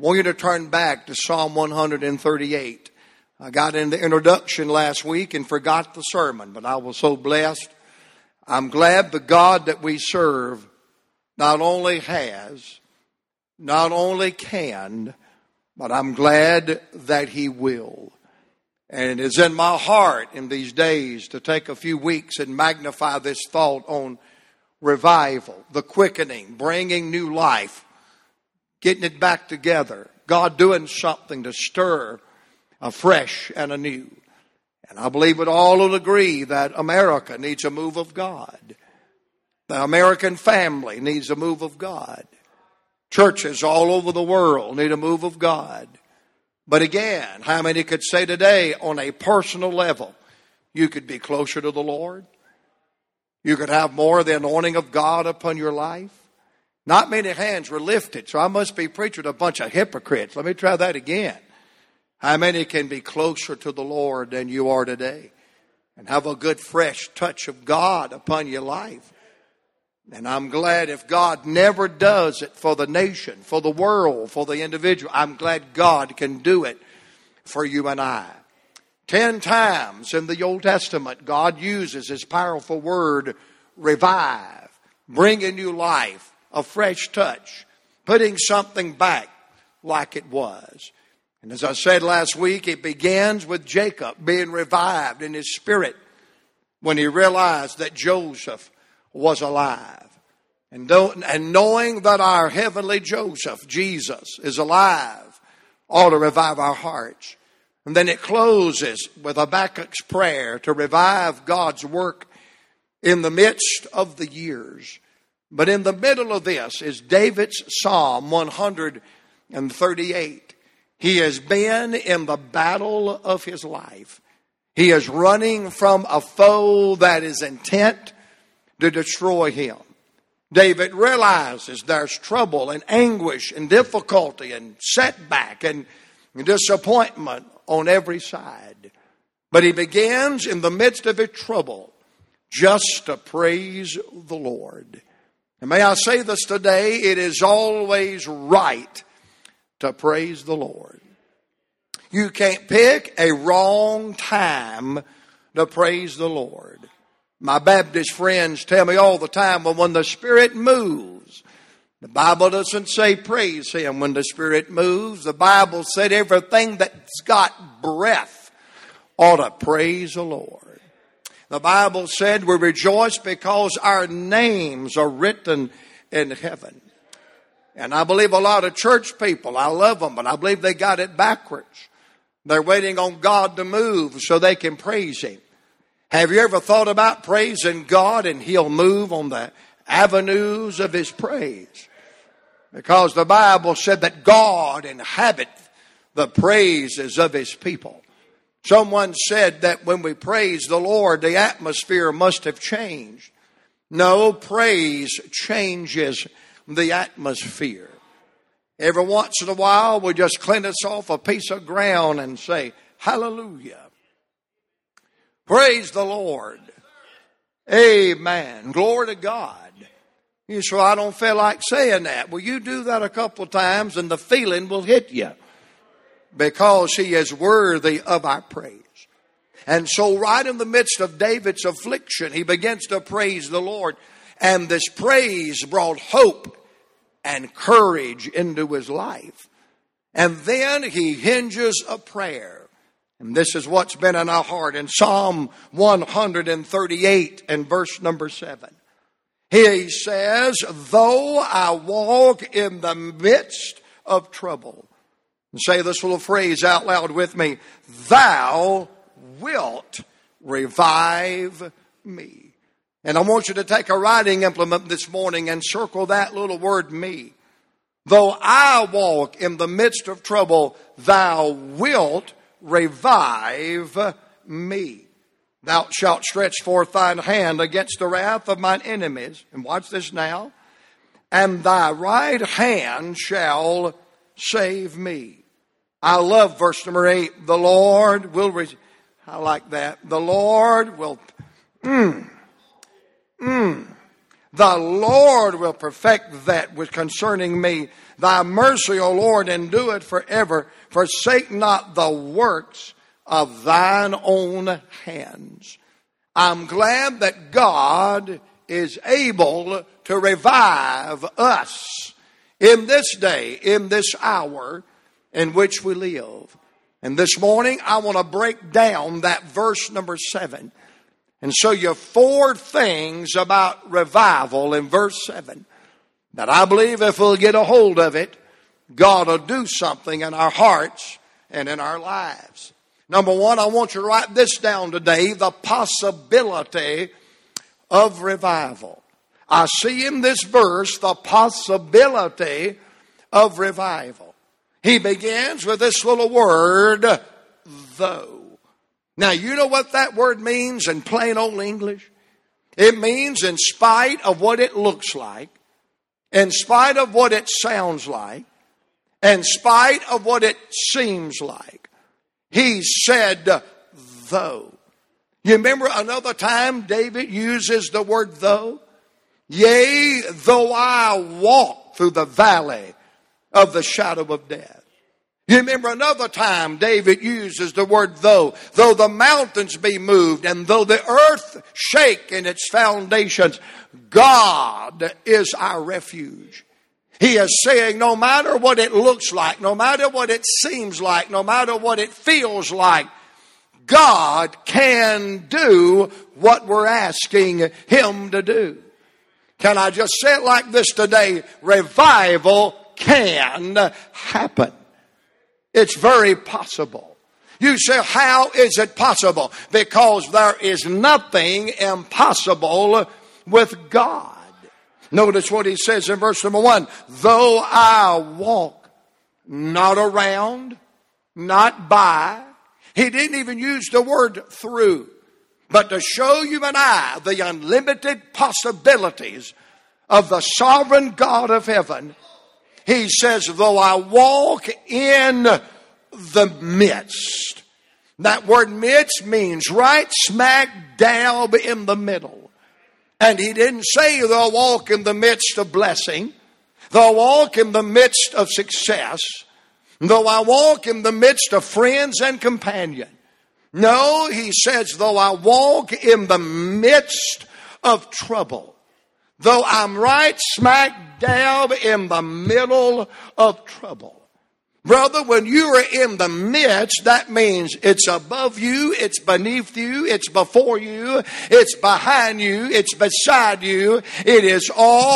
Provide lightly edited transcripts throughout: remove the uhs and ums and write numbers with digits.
want you to turn back to Psalm 138. I got in the introduction last week and forgot the sermon, but I was so blessed. I'm glad the God that we serve not only has, not only can, but I'm glad that He will. And it is in my heart in these days to take a few weeks and magnify this thought on revival, the quickening, bringing new life, getting it back together, God doing something to stir afresh and anew. And I believe we'd all will agree that America needs a move of God. The American family needs a move of God. Churches all over the world need a move of God. But again, how many could say today on a personal level, you could be closer to the Lord? You could have more of the anointing of God upon your life? Not many hands were lifted, so I must be preaching to a bunch of hypocrites. Let me try that again. How many can be closer to the Lord than you are today and have a good fresh touch of God upon your life? And I'm glad if God never does it for the nation, for the world, for the individual, I'm glad God can do it for you and I. 10 times in the Old Testament, God uses His powerful word, revive, bringing new life, a fresh touch, putting something back like it was. And as I said last week, it begins with Jacob being revived in his spirit when he realized that Joseph was alive. And knowing that our heavenly Joseph, Jesus, is alive, ought to revive our hearts. And then it closes with Habakkuk's prayer to revive God's work in the midst of the years. But in the middle of this is David's Psalm 138. He has been in the battle of his life. He is running from a foe that is intent to destroy him. David realizes there's trouble and anguish and difficulty and setback and disappointment on every side. But he begins in the midst of his trouble just to praise the Lord. And may I say this today, it is always right to praise the Lord. You can't pick a wrong time to praise the Lord. My Baptist friends tell me all the time, well, when the Spirit moves, the Bible doesn't say praise Him when the Spirit moves. The Bible said everything that's got breath ought to praise the Lord. The Bible said we rejoice because our names are written in heaven. And I believe a lot of church people, I love them, but I believe they got it backwards. They're waiting on God to move so they can praise Him. Have you ever thought about praising God and He'll move on the avenues of His praise? Because the Bible said that God inhabits the praises of His people. Someone said that when we praise the Lord, the atmosphere must have changed. No, praise changes the atmosphere. Every once in a while, we just clean us off a piece of ground and say, hallelujah. Praise the Lord. Amen. Glory to God. You say, I don't feel like saying that. Well, you do that a couple of times and the feeling will hit you because He is worthy of our praise. And so right in the midst of David's affliction, he begins to praise the Lord. And this praise brought hope and courage into his life. And then he hinges a prayer. And this is what's been in our heart in Psalm 138 and verse number 7. He says, though I walk in the midst of trouble. And say this little phrase out loud with me. Thou wilt revive me. And I want you to take a writing implement this morning and circle that little word me. Though I walk in the midst of trouble, thou wilt revive me. Thou shalt stretch forth thine hand against the wrath of mine enemies. And watch this now. And thy right hand shall save me. I love verse number 8. The Lord will, I like that. The Lord will, The Lord will perfect that which concerning me. Thy mercy, O Lord, endureth forever. Forsake not the works of thine own hands. I'm glad that God is able to revive us in this day, in this hour in which we live. And this morning, I want to break down that verse number 7 and show you 4 things about revival in verse 7 that I believe if we'll get a hold of it, God will do something in our hearts and in our lives. Number 1, I want you to write this down today, the possibility of revival. I see in this verse the possibility of revival. He begins with this little word, though. Now, you know what that word means in plain old English? It means in spite of what it looks like, in spite of what it sounds like, in spite of what it seems like. He said, though. You remember another time David uses the word though? Yea, though I walk through the valley of the shadow of death. You remember another time David uses the word though the mountains be moved and though the earth shake in its foundations, God is our refuge. He is saying no matter what it looks like, no matter what it seems like, no matter what it feels like, God can do what we're asking Him to do. Can I just say it like this today? Revival can happen. It's very possible. You say, how is it possible? Because there is nothing impossible with God. Notice what he says in verse number 1. Though I walk not around, not by. He didn't even use the word through. But to show you and I the unlimited possibilities of the sovereign God of heaven, he says, though I walk in the midst. That word midst means right smack dab in the middle. And he didn't say, though I walk in the midst of blessing, though I walk in the midst of success, though I walk in the midst of friends and companion. No, he says, though I walk in the midst of trouble, though I'm right smack dab in the middle of trouble. Brother, when you are in the midst, that means it's above you, it's beneath you, it's before you, it's behind you, it's beside you, it is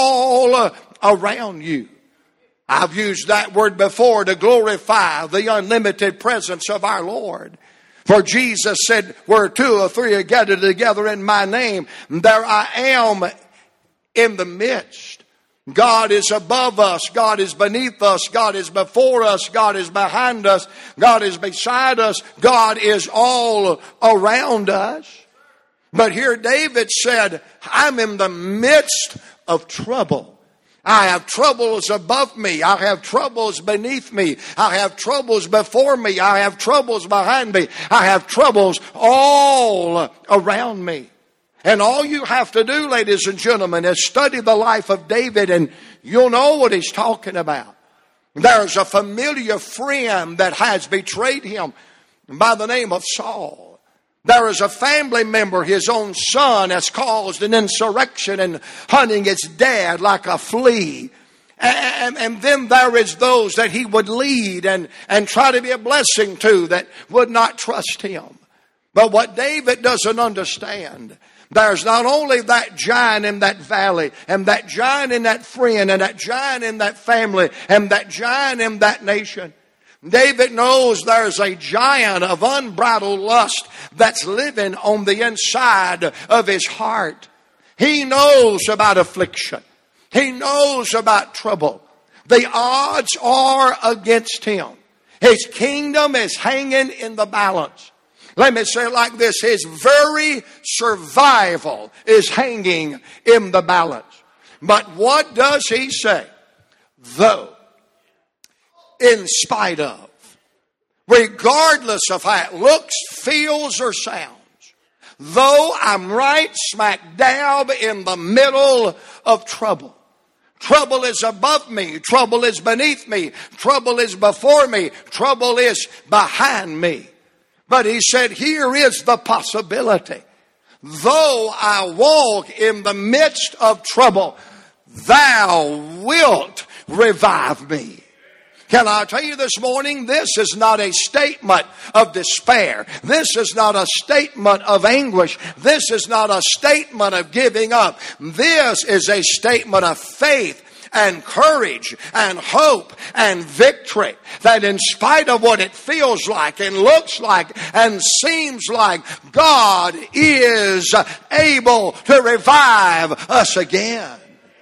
all around you. I've used that word before to glorify the unlimited presence of our Lord. For Jesus said, where 2 or 3 are gathered together in my name, there I am in the midst. God is above us. God is beneath us. God is before us. God is behind us. God is beside us. God is all around us. But here David said, I'm in the midst of trouble. I have troubles above me. I have troubles beneath me. I have troubles before me. I have troubles behind me. I have troubles all around me. And all you have to do, ladies and gentlemen, is study the life of David and you'll know what he's talking about. There's a familiar friend that has betrayed him by the name of Saul. There is a family member, his own son, has caused an insurrection and hunting his dad like a flea. And then there is those that he would lead and try to be a blessing to that would not trust him. But what David doesn't understand, there's not only that giant in that valley, and that giant in that friend, and that giant in that family, and that giant in that nation. David knows there's a giant of unbridled lust that's living on the inside of his heart. He knows about affliction. He knows about trouble. The odds are against him. His kingdom is hanging in the balance. Let me say it like this. His very survival is hanging in the balance. But what does he say? Though, in spite of, regardless of how it looks, feels, or sounds, though I'm right smack dab in the middle of trouble. Trouble is above me. Trouble is beneath me. Trouble is before me. Trouble is behind me. But he said, here is the possibility. Though I walk in the midst of trouble, thou wilt revive me. Can I tell you this morning, this is not a statement of despair. This is not a statement of anguish. This is not a statement of giving up. This is a statement of faith and courage and hope and victory. That in spite of what it feels like and looks like and seems like, God is able to revive us again.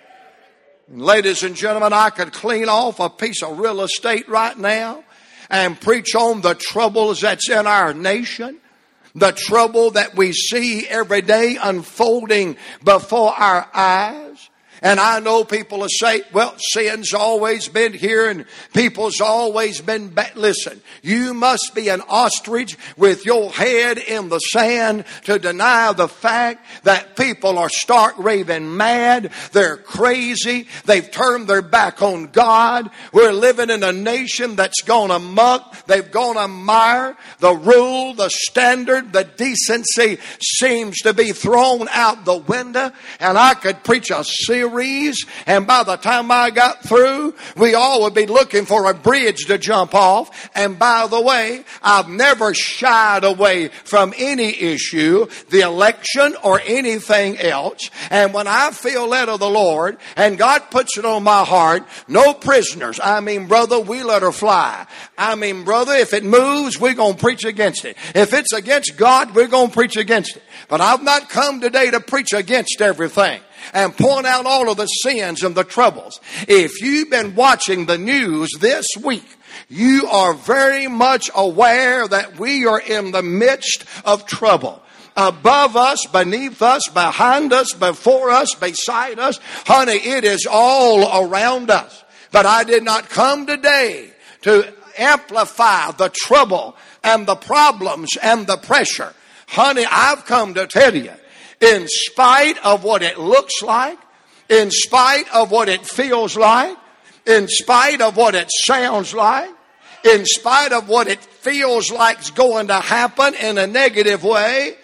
Ladies and gentlemen, I could clean off a piece of real estate right now and preach on the troubles that's in our nation, the trouble that we see every day unfolding before our eyes. And I know people will say, well, sin's always been here and people's always been bad. Listen, you must be an ostrich with your head in the sand to deny the fact that people are stark raving mad. They're crazy. They've turned their back on God. We're living in a nation that's gone amok. They've gone amire. The rule, the standard, the decency seems to be thrown out the window. And I could preach a series, and by the time I got through, we all would be looking for a bridge to jump off. And by the way, I've never shied away from any issue, the election or anything else. And when I feel led of the Lord and God puts it on my heart, no prisoners. I mean, brother, we let her fly. I mean, brother, if it moves, we're going to preach against it. If it's against God, we're going to preach against it. But I've not come today to preach against everything and point out all of the sins and the troubles. If you've been watching the news this week, you are very much aware that we are in the midst of trouble. Above us, beneath us, behind us, before us, beside us. Honey, it is all around us. But I did not come today to amplify the trouble and the problems and the pressure. Honey, I've come to tell you, in spite of what it looks like, in spite of what it feels like, in spite of what it sounds like, in spite of what it feels like is going to happen in a negative way,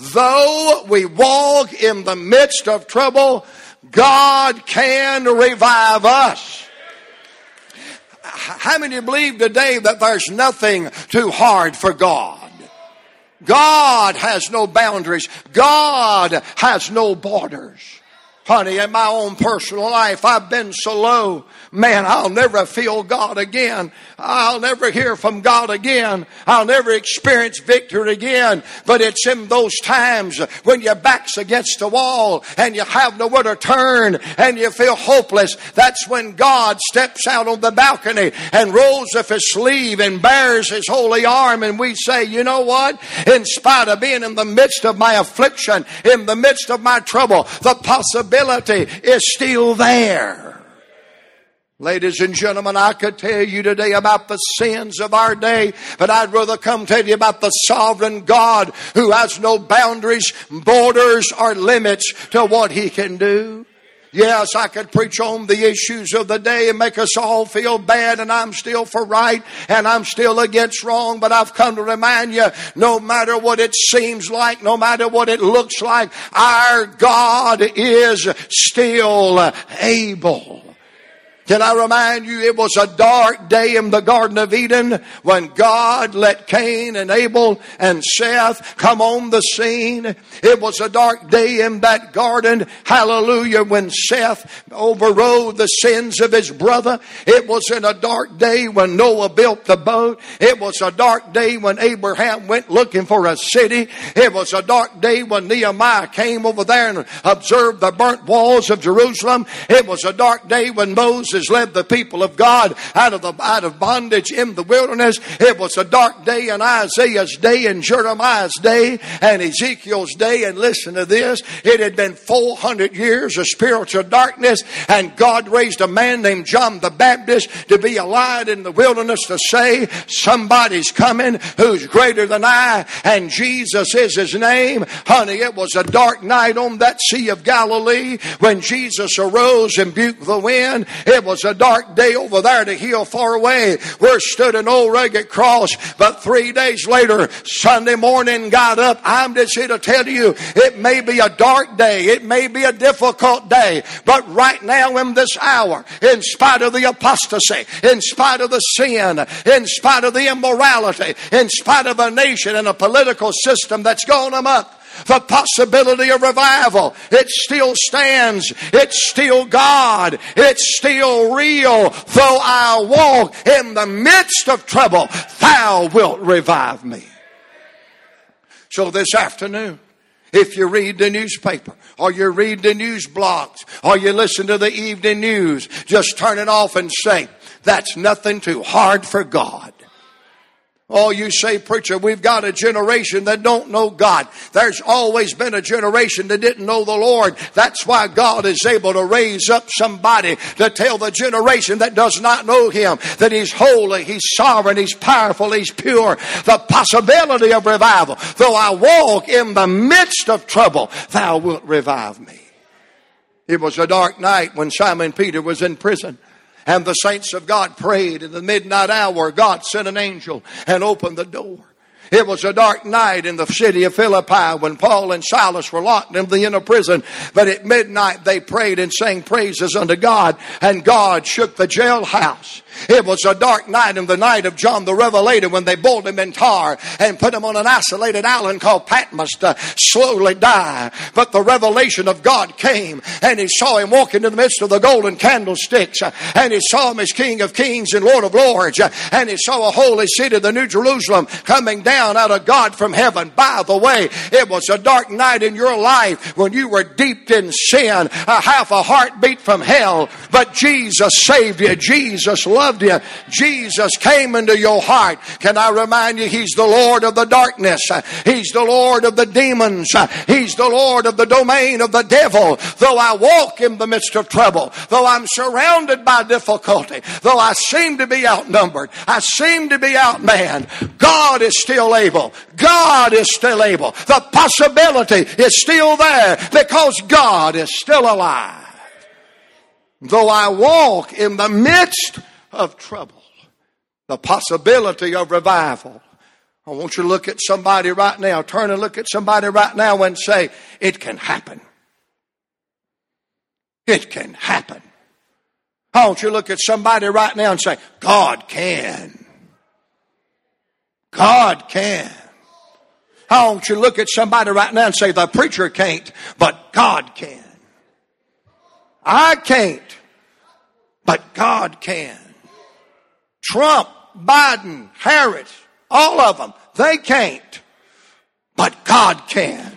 though we walk in the midst of trouble, God can revive us. How many believe today that there's nothing too hard for God? God has no boundaries. God has no borders. Honey, in my own personal life, I've been so low. Man, I'll never feel God again. I'll never hear from God again. I'll never experience victory again. But it's in those times when your back's against the wall and you have nowhere to turn and you feel hopeless. That's when God steps out on the balcony and rolls up his sleeve and bares his holy arm. And we say, you know what? In spite of being in the midst of my affliction, in the midst of my trouble, the possibility is still there. Ladies and gentlemen, I could tell you today about the sins of our day, but I'd rather come tell you about the sovereign God who has no boundaries, borders, or limits to what he can do. Yes, I could preach on the issues of the day and make us all feel bad, and I'm still for right and I'm still against wrong, but I've come to remind you, no matter what it seems like, no matter what it looks like, our God is still able. Can I remind you, it was a dark day in the Garden of Eden when God let Cain and Abel and Seth come on the scene. It was a dark day in that garden, hallelujah, when Seth overrode the sins of his brother. It was in a dark day when Noah built the boat. It was a dark day when Abraham went looking for a city. It was a dark day when Nehemiah came over there and observed the burnt walls of Jerusalem. It was a dark day when Moses Moses led the people of God out of bondage in the wilderness. It was a dark day in Isaiah's day and Jeremiah's day and Ezekiel's day. And listen to this. It had been 400 years of spiritual darkness, and God raised a man named John the Baptist to be a light in the wilderness to say, somebody's coming who's greater than I, and Jesus is his name. Honey, it was a dark night on that Sea of Galilee when Jesus arose and rebuked the wind. It was a dark day over there to hill far away where stood an old rugged cross. But 3 days later, Sunday morning, got up. I'm just here to tell you, it may be a dark day. It may be a difficult day. But right now in this hour, in spite of the apostasy, in spite of the sin, in spite of the immorality, in spite of a nation and a political system that's gone amok, the possibility of revival, it still stands. It's still God. It's still real. Though I walk in the midst of trouble, thou wilt revive me. So this afternoon, if you read the newspaper, or you read the news blogs, or you listen to the evening news, just turn it off and say, that's nothing too hard for God. Oh, you say, preacher, we've got a generation that don't know God. There's always been a generation that didn't know the Lord. That's why God is able to raise up somebody to tell the generation that does not know Him that He's holy, He's sovereign, He's powerful, He's pure. The possibility of revival. Though I walk in the midst of trouble, thou wilt revive me. It was a dark night when Simon Peter was in prison. And the saints of God prayed in the midnight hour. God sent an angel and opened the door. It was a dark night in the city of Philippi when Paul and Silas were locked in the inner prison. But at midnight they prayed and sang praises unto God. And God shook the jailhouse. It was a dark night in the night of John the Revelator when they boiled him in tar and put him on an isolated island called Patmos to slowly die. But the revelation of God came, and he saw him walking in the midst of the golden candlesticks, and he saw him as King of Kings and Lord of Lords, and he saw a holy city, the New Jerusalem, coming down out of God from heaven. By the way, it was a dark night in your life when you were deep in sin, a half a heartbeat from hell, but Jesus saved you. Jesus loved you. Jesus came into your heart. Can I remind you, He's the Lord of the darkness. He's the Lord of the demons. He's the Lord of the domain of the devil. Though I walk in the midst of trouble, though I'm surrounded by difficulty, though I seem to be outnumbered, I seem to be outmanned, God is still able. God is still able. The possibility is still there because God is still alive. Though I walk in the midst of trouble, the possibility of revival. I want you to look at somebody right now. Turn and look at somebody right now and say, it can happen. It can happen. I want you to look at somebody right now and say, God can. God can. I want you to look at somebody right now and say, the preacher can't, but God can. I can't, but God can. Trump, Biden, Harris, all of them, they can't, but God can.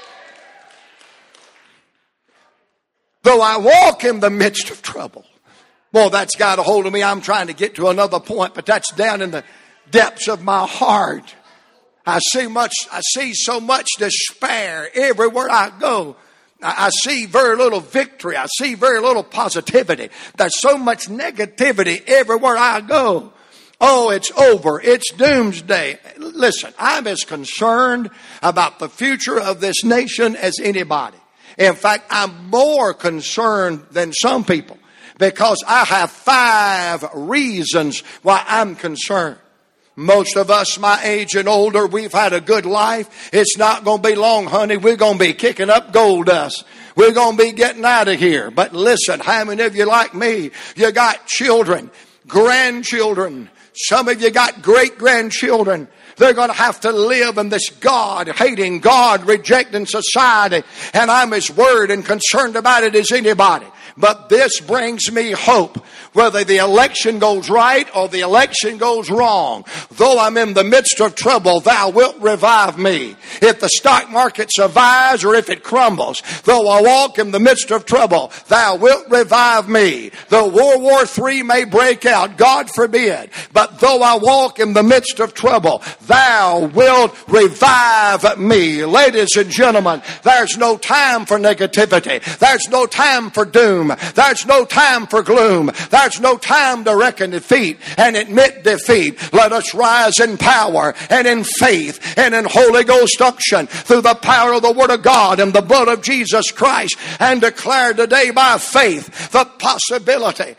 Though I walk in the midst of trouble. Boy, that's got a hold of me. I'm trying to get to another point, but that's down in the depths of my heart. I see so much despair everywhere I go. I see very little victory. I see very little positivity. There's so much negativity everywhere I go. Oh, it's over. It's doomsday. Listen, I'm as concerned about the future of this nation as anybody. In fact, I'm more concerned than some people because I have 5 reasons why I'm concerned. Most of us my age and older, we've had a good life. It's not going to be long, honey. We're going to be kicking up gold dust. We're going to be getting out of here. But listen, how many of you like me? You got children, grandchildren. Some of you got great-grandchildren. They're going to have to live in this God-hating, God-rejecting society. And I'm as worried and concerned about it as anybody. But this brings me hope. Whether the election goes right or the election goes wrong, though I'm in the midst of trouble, thou wilt revive me. If the stock market survives or if it crumbles, though I walk in the midst of trouble, thou wilt revive me. Though World War III may break out, God forbid, but though I walk in the midst of trouble, thou wilt revive me. Ladies and gentlemen, there's no time for negativity. There's no time for doom. There's no time for gloom. There's no time to reckon defeat and admit defeat. Let us rise in power and in faith and in Holy Ghost unction through the power of the Word of God and the blood of Jesus Christ, and declare today by faith the possibility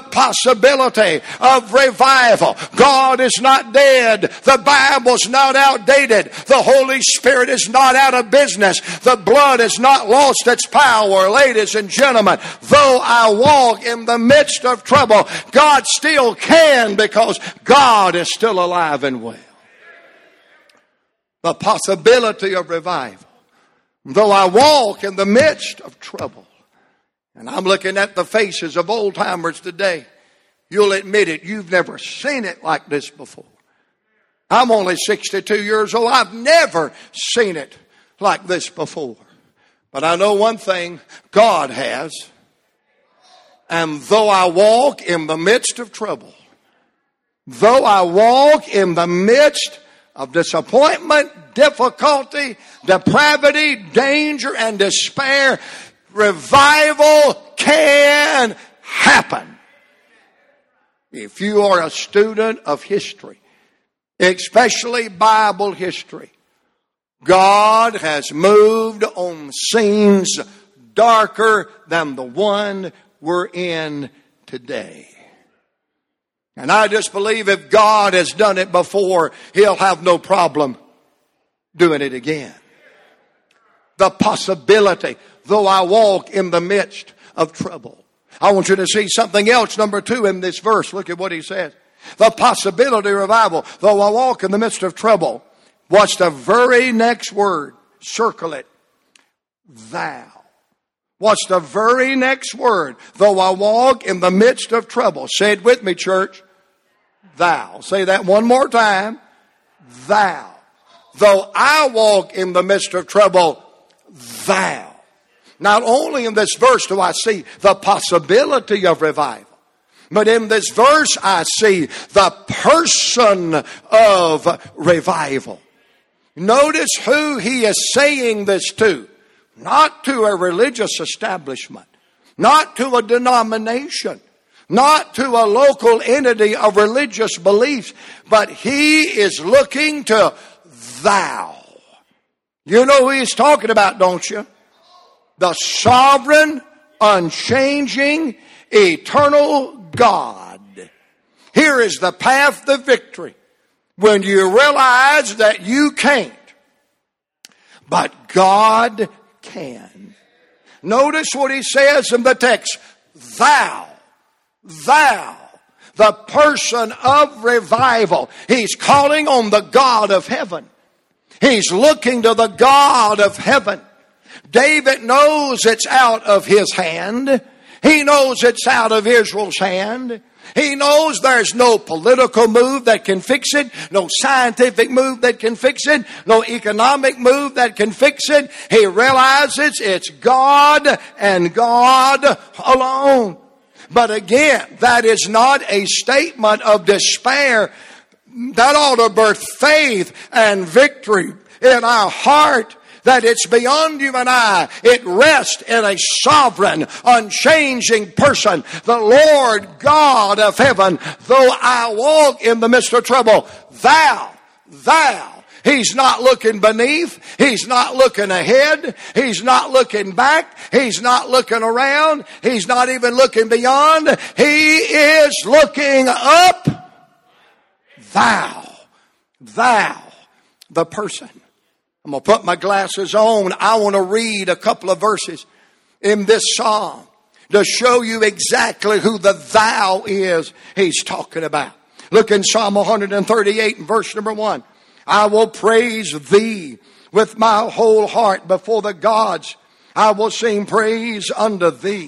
of revival. God is not dead. The Bible's not outdated. The Holy Spirit is not out of business. The blood has not lost its power. Ladies and gentlemen, though I walk in the midst of trouble, God still can, because God is still alive and well. The possibility of revival. Though I walk in the midst of trouble. And I'm looking at the faces of old timers today. You'll admit it, you've never seen it like this before. I'm only 62 years old. I've never seen it like this before. But I know one thing, God has. And though I walk in the midst of trouble, though I walk in the midst of disappointment, difficulty, depravity, danger, and despair, revival can happen. If you are a student of history, especially Bible history, God has moved on scenes darker than the one we're in today. And I just believe if God has done it before, He'll have no problem doing it again. The possibility, though I walk in the midst of trouble. I want you to see something else, number 2 in this verse. Look at what he says. The possibility of revival, though I walk in the midst of trouble. What's the very next word? Circle it. Thou. What's the very next word? Though I walk in the midst of trouble. Say it with me, church. Thou. Say that one more time. Thou. Though I walk in the midst of trouble, thou. Not only in this verse do I see the possibility of revival, but in this verse I see the person of revival. Notice who he is saying this to. Not to a religious establishment, not to a denomination, not to a local entity of religious beliefs, but he is looking to thou. You know who he's talking about, don't you? The sovereign, unchanging, eternal God. Here is the path to victory. When you realize that you can't, but God can. Notice what he says in the text. Thou, the person of revival. He's calling on the God of heaven. He's looking to the God of heaven. David knows it's out of his hand. He knows it's out of Israel's hand. He knows there's no political move that can fix it, no scientific move that can fix it, no economic move that can fix it. He realizes it's God and God alone. But again, that is not a statement of despair. That ought to birth faith and victory in our heart. That it's beyond you and I. It rests in a sovereign, unchanging person. The Lord God of heaven. Though I walk in the midst of trouble, thou. He's not looking beneath. He's not looking ahead. He's not looking back. He's not looking around. He's not even looking beyond. He is looking up. Thou, the person. I'm going to put my glasses on. I want to read a couple of verses in this psalm to show you exactly who the thou is he's talking about. Look in Psalm 138 and verse number 1. I will praise thee with my whole heart before the gods. I will sing praise unto thee.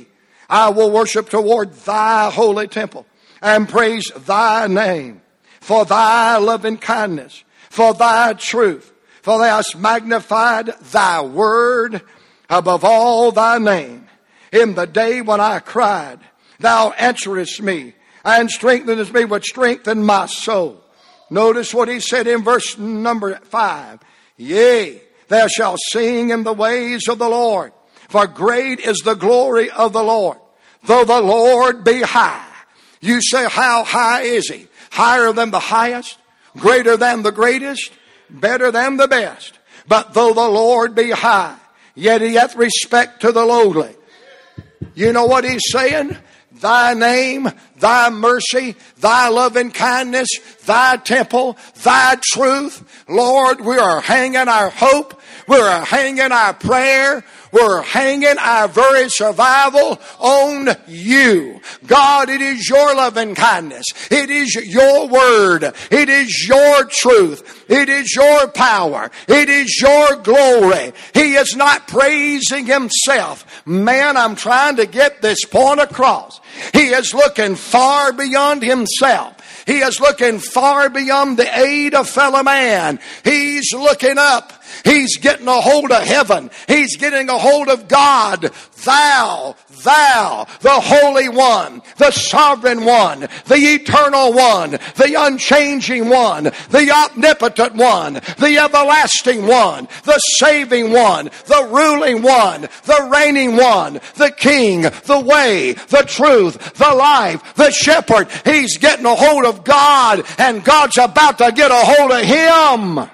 I will worship toward thy holy temple and praise thy name for thy loving kindness, for thy truth. For thou hast magnified thy word above all thy name. In the day when I cried, thou answerest me and strengthenest me with strength in my soul. Notice what he said in verse number 5. Yea, thou shalt sing in the ways of the Lord, for great is the glory of the Lord. Though the Lord be high. You say, how high is he? Higher than the highest? Greater than the greatest? Better than the best? But though the Lord be high, yet he hath respect to the lowly. You know what he's saying? Thy name, thy mercy, thy loving kindness, thy temple, thy truth. Lord, we are hanging our hope. We're hanging our prayer. We're hanging our very survival on you. God, it is your loving kindness. It is your word. It is your truth. It is your power. It is your glory. He is not praising himself. Man, I'm trying to get this point across. He is looking far beyond himself. He is looking far beyond the aid of fellow man. He's looking up. He's getting a hold of heaven. He's getting a hold of God. Thou, the Holy One, the Sovereign One, the Eternal One, the Unchanging One, the Omnipotent One, the Everlasting One, the Saving One, the Ruling One, the Reigning One, the King, the Way, the Truth, the Life, the Shepherd. He's getting a hold of God, and God's about to get a hold of him.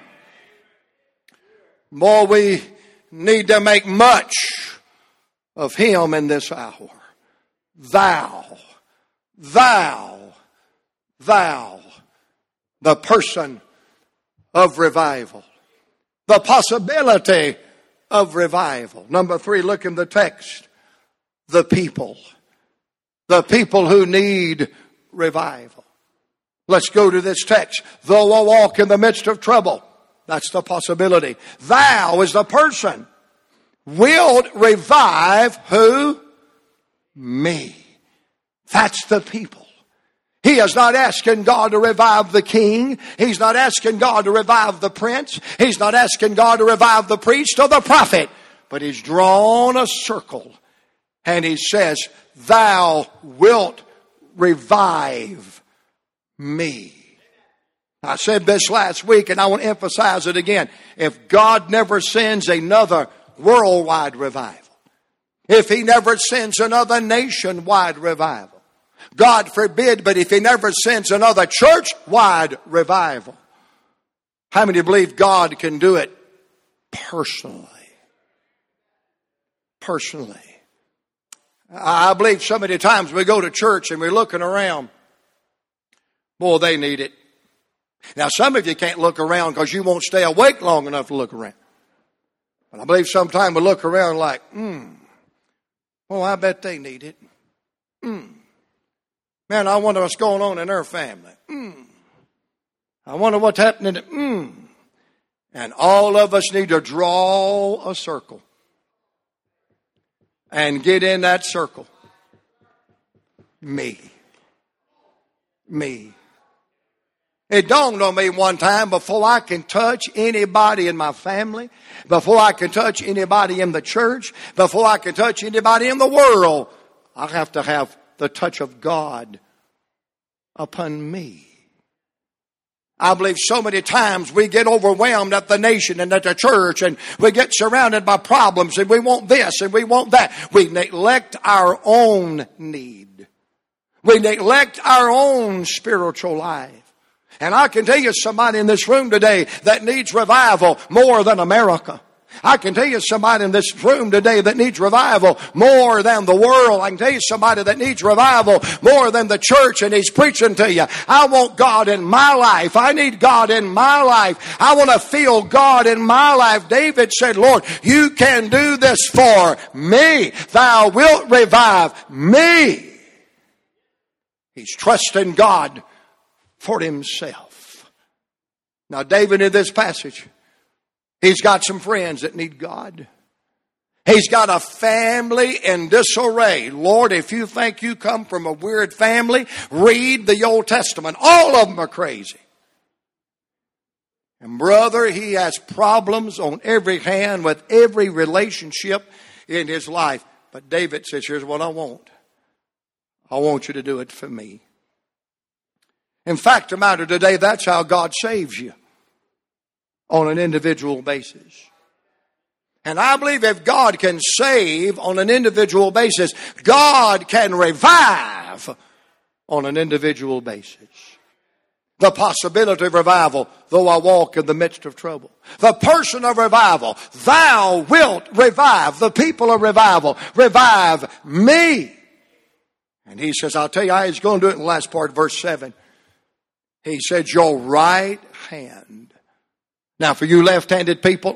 Boy, we need to make much of him in this hour. Thou, the person of revival. The possibility of revival. Number 3, look in the text. The people. The people who need revival. Let's go to this text. Though I walk in the midst of trouble. That's the possibility. Thou is the person. Wilt revive who? Me. That's the people. He is not asking God to revive the king. He's not asking God to revive the prince. He's not asking God to revive the priest or the prophet. But he's drawn a circle. And he says, thou wilt revive me. I said this last week, and I want to emphasize it again. If God never sends another worldwide revival, if he never sends another nationwide revival, God forbid, but if he never sends another church-wide revival, how many believe God can do it personally? Personally. I believe so many times we go to church and we're looking around. Boy, they need it. Now, some of you can't look around because you won't stay awake long enough to look around. But I believe sometimes we look around like, well, I bet they need it. Man, I wonder what's going on in their family. I wonder what's happening. And all of us need to draw a circle and get in that circle. Me. It dawned on me one time, before I can touch anybody in my family, before I can touch anybody in the church, before I can touch anybody in the world, I have to have the touch of God upon me. I believe so many times we get overwhelmed at the nation and at the church, and we get surrounded by problems, and we want this and we want that. We neglect our own need. We neglect our own spiritual life. And I can tell you somebody in this room today that needs revival more than America. I can tell you somebody in this room today that needs revival more than the world. I can tell you somebody that needs revival more than the church, and he's preaching to you. I want God in my life. I need God in my life. I want to feel God in my life. David said, Lord, you can do this for me. Thou wilt revive me. He's trusting God for himself. Now, David in this passage, he's got some friends that need God. He's got a family in disarray. Lord, if you think you come from a weird family, read the Old Testament. All of them are crazy. And brother, he has problems on every hand with every relationship in his life. But David says, here's what I want. I want you to do it for me. In fact, the matter today, that's how God saves you. On an individual basis. And I believe if God can save on an individual basis, God can revive on an individual basis. The possibility of revival, though I walk in the midst of trouble. The person of revival, thou wilt revive. The people of revival, revive me. And he says, I'll tell you how he's going to do it in the last part of verse 7. He said, your right hand. Now, for you left-handed people,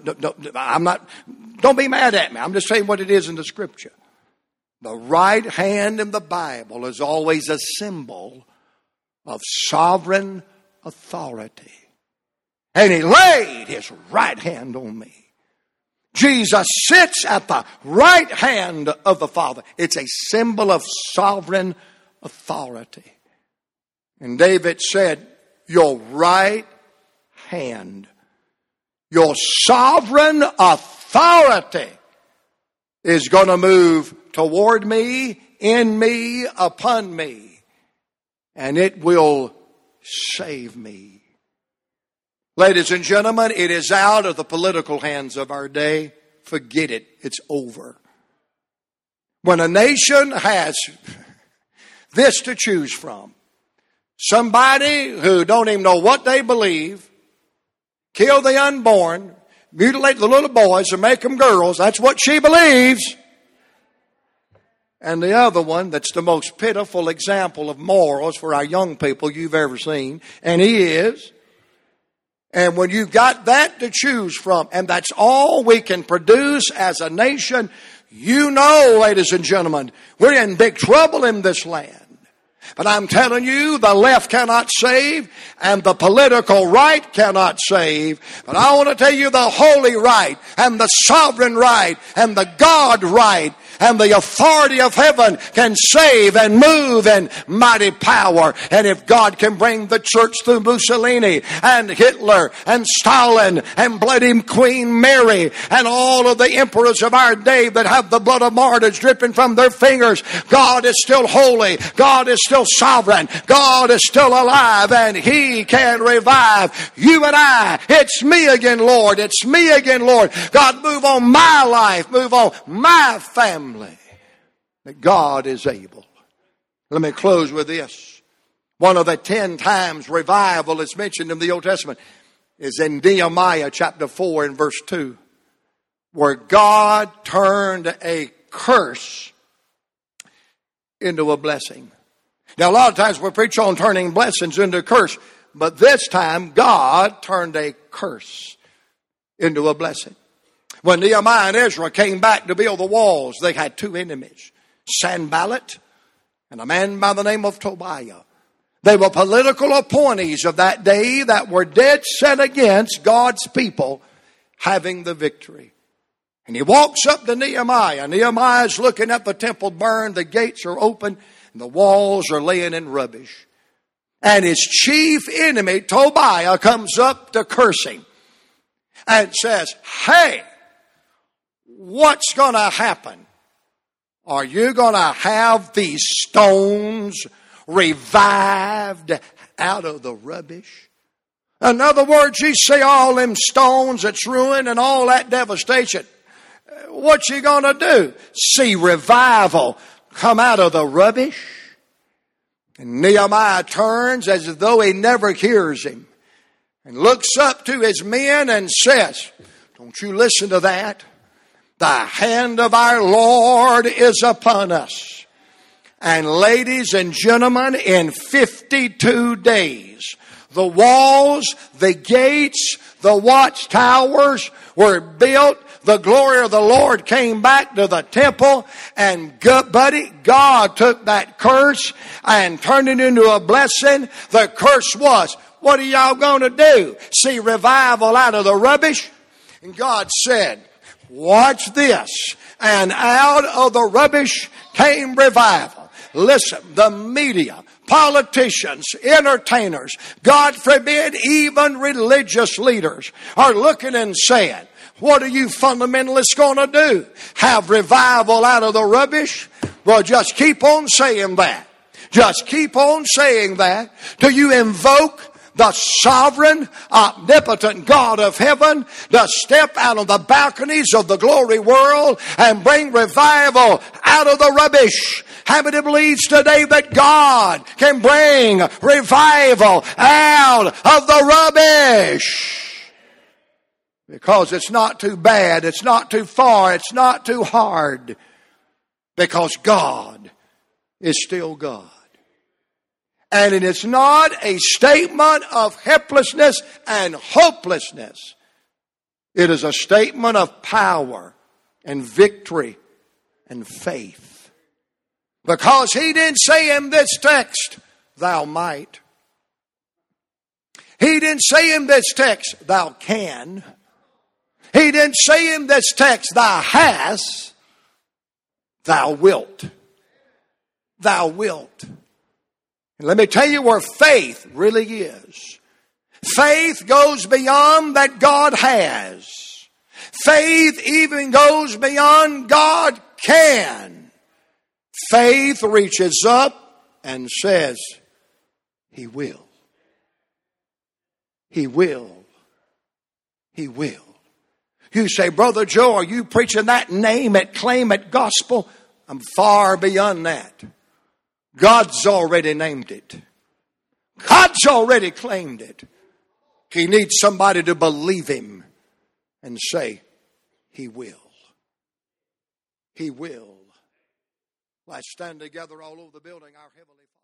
don't be mad at me. I'm just saying what it is in the Scripture. The right hand in the Bible is always a symbol of sovereign authority. And he laid his right hand on me. Jesus sits at the right hand of the Father. It's a symbol of sovereign authority. And David said, your right hand, your sovereign authority is going to move toward me, in me, upon me. And it will save me. Ladies and gentlemen, it is out of the political hands of our day. Forget it. It's over. When a nation has this to choose from, somebody who don't even know what they believe, kill the unborn, mutilate the little boys and make them girls, that's what she believes. And the other one that's the most pitiful example of morals for our young people you've ever seen. And he is. And when you've got that to choose from, and that's all we can produce as a nation, you know, ladies and gentlemen, we're in big trouble in this land. But I'm telling you, the left cannot save, and the political right cannot save. But I want to tell you the holy right, and the sovereign right, and the God right, and the authority of heaven can save and move in mighty power. And if God can bring the church through Mussolini and Hitler and Stalin and bloody Queen Mary and all of the emperors of our day that have the blood of martyrs dripping from their fingers, God is still holy. God is still sovereign. God is still alive, and He can revive you and I. It's me again, Lord. It's me again, Lord. God, move on my life. Move on my family. That God is able. Let me close with this. One of the 10 times revival is mentioned in the Old Testament is in Nehemiah chapter 4 and verse 2, where God turned a curse into a blessing. Now, a lot of times we preach on turning blessings into a curse, but this time God turned a curse into a blessing. When Nehemiah and Ezra came back to build the walls, they had 2 enemies, Sanballat and a man by the name of Tobiah. They were political appointees of that day that were dead set against God's people having the victory. And he walks up to Nehemiah. Nehemiah's looking at the temple burned, the gates are open, and the walls are laying in rubbish. And his chief enemy, Tobiah, comes up to curse him and says, hey, what's going to happen? Are you going to have these stones revived out of the rubbish? In other words, you see all them stones that's ruined and all that devastation. What you going to do? See revival come out of the rubbish? And Nehemiah turns as though he never hears him and looks up to his men and says, don't you listen to that? The hand of our Lord is upon us. And ladies and gentlemen, in 52 days, the walls, the gates, the watchtowers were built. The glory of the Lord came back to the temple. And God took that curse and turned it into a blessing. The curse was, what are y'all going to do? See revival out of the rubbish? And God said, Watch this. And out of the rubbish came revival. Listen, the media, politicians, entertainers, God forbid, even religious leaders are looking and saying, what are you fundamentalists going to do? Have revival out of the rubbish? Well, just keep on saying that. Just keep on saying that till you invoke the sovereign, omnipotent God of heaven to step out of the balconies of the glory world and bring revival out of the rubbish. How many believes today that God can bring revival out of the rubbish? Because it's not too bad, it's not too far, it's not too hard. Because God is still God. And it is not a statement of helplessness and hopelessness. It is a statement of power and victory and faith. Because he didn't say in this text, thou might. He didn't say in this text, thou can. He didn't say in this text, thou hast. Thou wilt. Thou wilt. And let me tell you where faith really is. Faith goes beyond that God has. Faith even goes beyond God can. Faith reaches up and says, He will. He will. He will. You say, Brother Joe, are you preaching that name it, claim it gospel? I'm far beyond that. God's already named it. God's already claimed it. He needs somebody to believe Him and say, He will. He will. Let's stand together all over the building, our Heavenly Father.